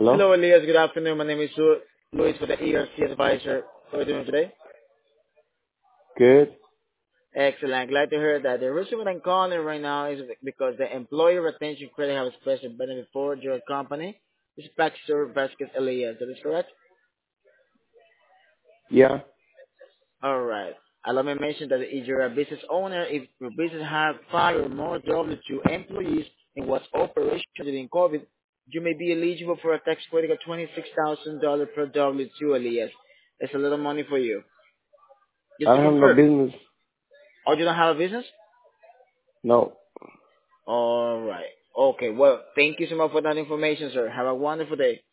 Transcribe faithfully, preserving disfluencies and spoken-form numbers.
Hello? Hello, Elias. Good afternoon. My name is Lu- Luis with the E R C Advisor. How are you doing today? Good. Excellent. Glad to hear that. The reason why I'm calling right now is because the Employee Retention Credit have a special benefit for your company. This is Baxter Vasquez Elias. That is correct? Yeah. All right. Allow me to mention that if you're a business owner, if your business have five or more W two employees and was operational during COVID, you may be eligible for a tax credit of twenty-six thousand dollars per W two, Elias. It's a little money for you. I Just to don't have no confirm, business. oh, you don't have a business? No. All right. Okay. Well, thank you so much for that information, sir. Have a wonderful day.